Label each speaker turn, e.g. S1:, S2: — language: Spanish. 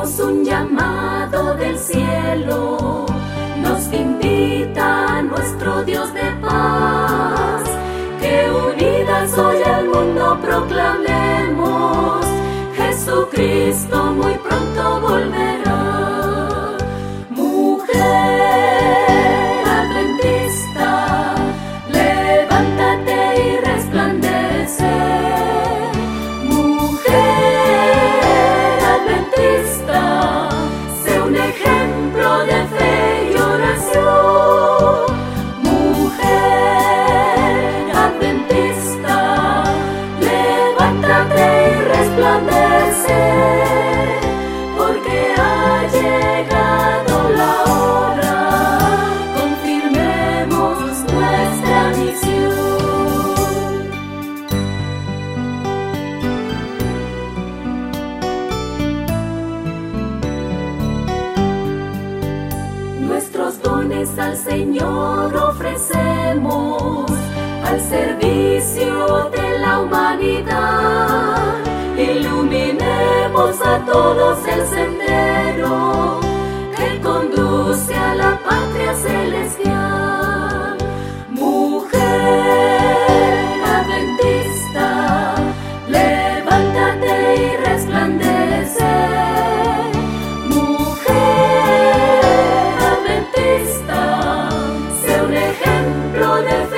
S1: Recibimos un llamado del cielo, nos invita nuestro Dios de paz, que unidas hoy al mundo proclamemos, Jesucristo muy pronto volverá. Mujer adventista, levántate y resplandece. Sé un ejemplo de fe y oración. Mujer adventista, levántate y resplandece, porque ha llegado la hora, confirmemos nuestra misión. Nuestros dones al Señor ofrecemos, al servicio de la humanidad. Iluminemos a todos el sendero que conduce a la patria celestial. Mujer adventista, levántate y resplandece. Sé un ejemplo de fe